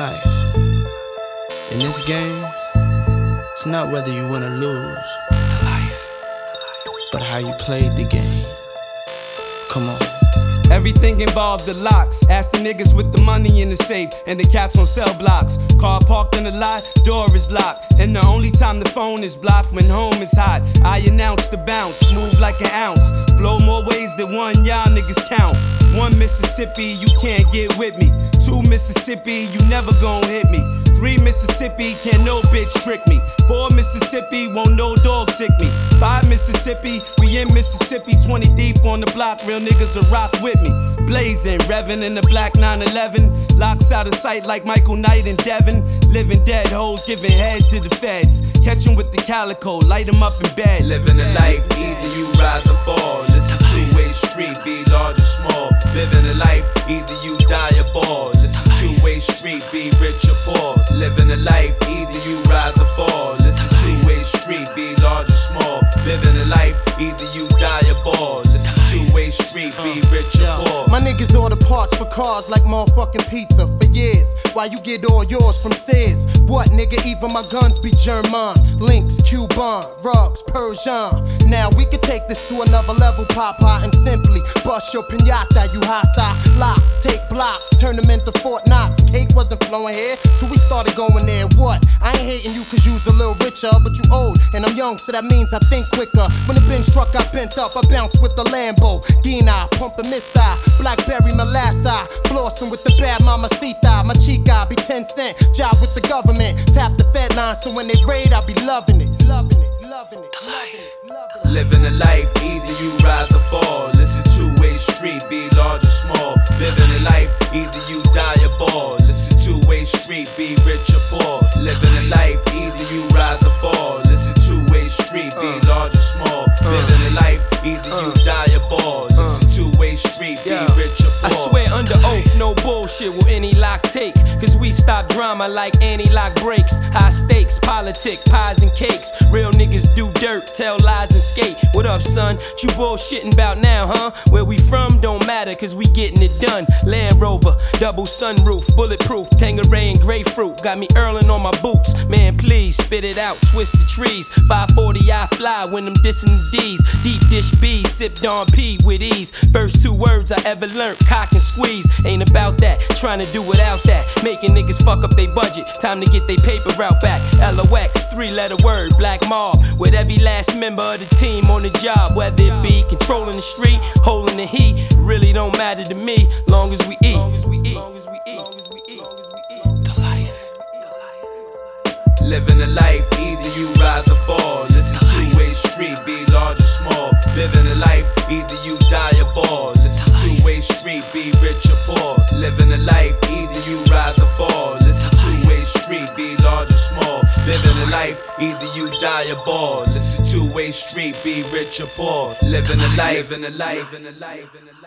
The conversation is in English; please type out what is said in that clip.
life. In this game, it's not whether you win or lose, but how you played the game. Come on. Everything involved the locks. Ask the niggas with the money in the safe and the cats on cell blocks. Car parked in the lot, door is locked. And the only time the phone is blocked when home is hot. I announce the bounce, smooth like an ounce. Flow more ways than one, y'all niggas count. 1 Mississippi, you can't get with me. 2 Mississippi, you never gon' hit me. 3 Mississippi, can't no bitch trick me. 4 Mississippi, won't no dog sick me. 5 Mississippi, we in Mississippi. 20 deep on the block, real niggas will rock with me. Blazing, revving in the black 911. Locks out of sight like Michael Knight and Devin. Living dead hoes, giving head to the feds. Catch 'em with the calico, light 'em up in bed. Living a life, either you rise or fall. Listen, two-way street, be large or small. Living a life, either you die or ball. Listen, two-way street, be rich or poor. Living a life, either you rise or fall. Listen, two-way street, be large or small. Living a life, either you die or ball. Listen, two-way street, be rich or poor. My niggas order parts for cars like motherfucking pizza for years. While you get all yours from Sears. What nigga, even my guns be German. Links, Cuban, rugs, Persian. Now we can take this to another level, Papa, and simply bust your pinata, you hasa. Locks, take blocks, turn them into Fort Knox. Cake wasn't flowing here till we started going there. What? I ain't hating you cause you's a little richer, but you old and I'm young, so that means I think quicker. When the bench truck got bent up, I bounced with the Lambo. Gina, pumping Mista, Blackberry Melassa, flossing with the bad mamacita. My chica be 10 cent, job with the government. Tap the Fed line, so when they raid, I be loving it, loving it, loving it, loving it, loving it. Living a life, either you rise or fall. Listen, two-way street, be large or small. Living a life, either you die or ball. Listen, two-way street, be rich or poor. Living a life, either you rise or fall. Listen, two-way street, be large or small. Living a life, either you die or ball. Listen, two-way street, be rich or poor. I swear under oath, no bullshit will any lock take. Cause we stop drama like anti-lock breaks. High stakes, politic, pies and cakes. Real niggas do dirt, tell lies and skate. What up, son? You bullshitting about now, huh? Where we from don't matter, cause we getting it done. Land Rover, double sunroof, bulletproof, Tangeray and grapefruit. Got me earling on my boots. Man, please spit it out, twist the trees. 540, I fly when I'm dissing the D's. Deep dish B's, sip Don P with ease. First 2 words I ever learned, cock and squeeze. Ain't about that, trying to do without that. Making niggas fuck up they budget, time to get they paper route back. LOX, 3-letter word, black mob. With every last member of the team on the job. Whether it be controlling the street, holding the heat, really don't matter to me, long as we eat. Living a life, either you rise or fall. Listen, two-way street, be large or small. Living a life, either you die or ball. Listen, two-way street, be rich or poor. Living a life, either you rise or fall. Listen, two-way street, be large or small. Living a life, either you die or ball. Listen, two-way street, be rich or poor. Living a life, living a life, living a life.